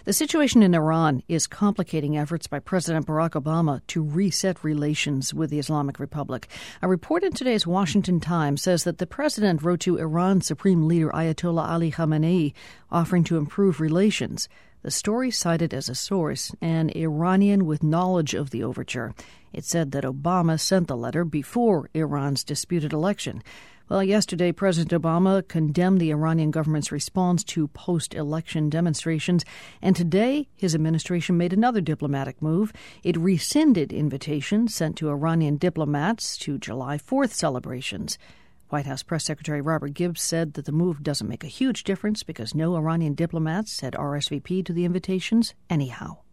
The situation in Iran is complicating efforts by President Barack Obama to reset relations with the Islamic Republic. A report in today's Washington Times says that the president wrote to Iran's Supreme Leader Ayatollah Ali Khamenei offering to improve relations. The story cited as a source an Iranian with knowledge of the overture. It said that Obama sent the letter before Iran's disputed election. Well, yesterday, President Obama condemned the Iranian government's response to post-election demonstrations, and today his administration made another diplomatic move. It rescinded invitations sent to Iranian diplomats to July 4th celebrations. White House Press Secretary Robert Gibbs said that the move doesn't make a huge difference because no Iranian diplomats had RSVP'd to the invitations anyhow.